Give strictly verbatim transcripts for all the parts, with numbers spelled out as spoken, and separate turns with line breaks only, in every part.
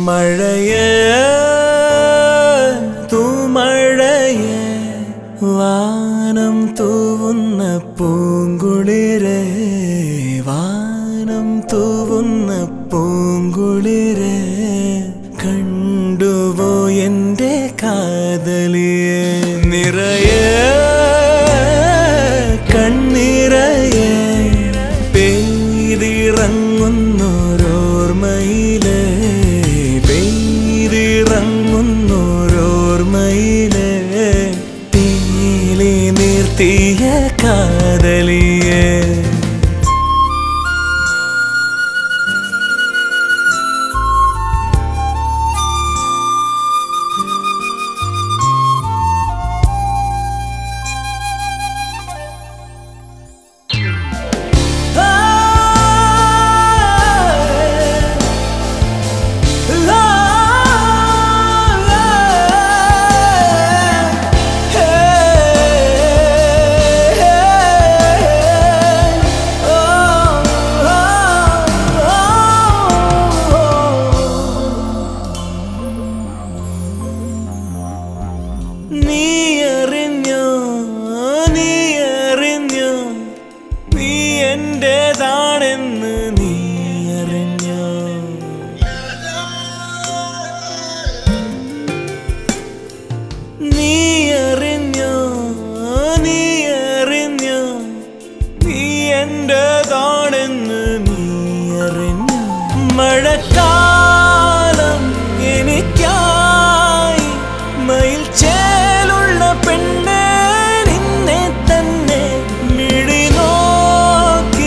മഴയേ തൂമഴയേ വാനം തൂവുന്ന പൂങ്കുളിരേ വാനം തൂവുന്ന പൂങ്കുളിരേ കണ്ടുവോ എൻ്റെ കാതലിയെ നിറയെ കണ്ണിറയെ പെയ്തിറങ്ങുന്നോരോർമ്മയിലെ പെയ്തിറങ്ങുന്നോരോർമ്മയിലെ തീലി നിർത്തിയ കാതലിയെ െന്ന് നീ അറിഞ്ഞോ നീ അറിഞ്ഞോ നീ അറിഞ്ഞോ നീ എന്റേതാണെന്ന് നീ അറിഞ്ഞോ മഴക്കാലം എനിക്കായി മയിൽ ചേലുള്ള പെണ്ണെ നിന്നെ തന്നെ മിഴി നോക്കി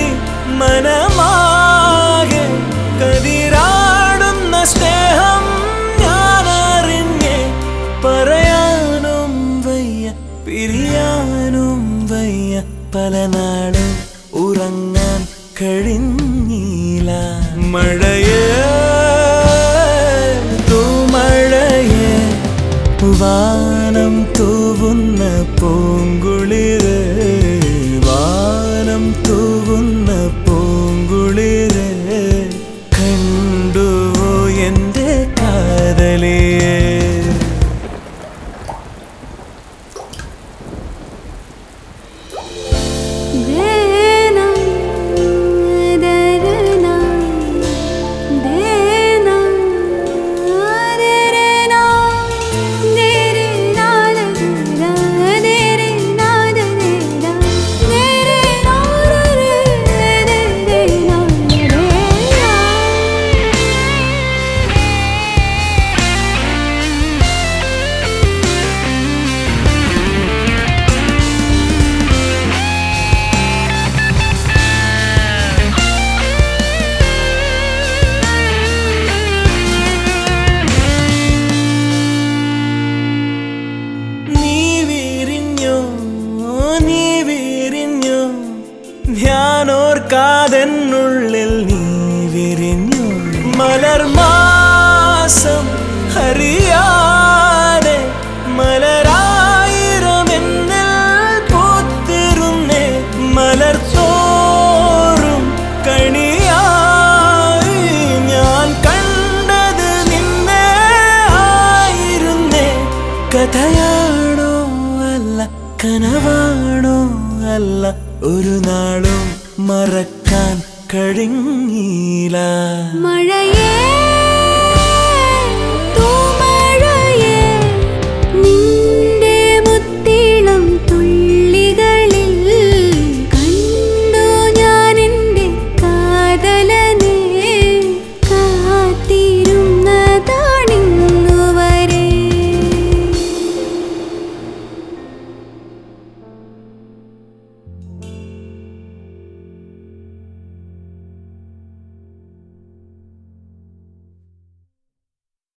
മനമാകെ കതിരാടുന്ന സ്നേഹം ഞാനറിഞ്ഞേ പറയാനും വയ്യ പിരിയാനും വയ്യ പല നാളും ഉറങ്ങാൻ കഴിഞ്ഞില്ല മഴയേ തൂമഴയേ വാനം തൂവുന്ന പൂങ്കുളിരേ വാനം തൂവുന്ന പൂങ്കുളിരേ കണ്ടുവോ എൻ്റെ കാതലിയെ ഞാനോർക്കാതെന്നുള്ളിൽ നീ വിരിഞ്ഞു മലർമാസം അറിയാതെ മലരായിരമെന്നിൽ പൂത്തിരുന്നേ മലർത്തോറും കണിയായി ഞാൻ കണ്ടത് നിന്നെ ആയിരുന്നേ കഥയാണോ അല്ല കനവാണോ അല്ല ഒരു നാളും മറക്കാൻ കഴിഞ്ഞില്ല
മഴയേ